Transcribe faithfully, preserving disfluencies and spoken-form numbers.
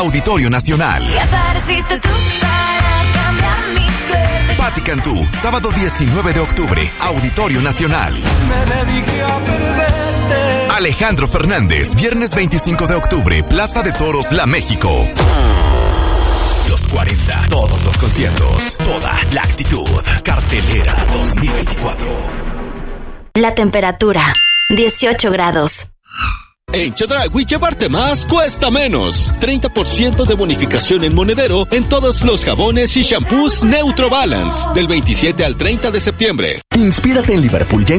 Auditorio Nacional. Y apareciste tú para cambiar mi suerte. Patti Cantú, sábado diecinueve de octubre, Auditorio Nacional. Me dediqué a perderte. Alejandro Fernández, viernes veinticinco de octubre, Plaza de Toros, La México. Los cuarenta, todos los conciertos, toda la actitud. Cartelera dos mil veinticuatro. La temperatura, dieciocho grados. En Chedraui llevarte más cuesta menos. treinta por ciento de bonificación en monedero en todos los jabones y shampoos Neutro Balance del veintisiete al treinta de septiembre. Inspírate en Liverpool.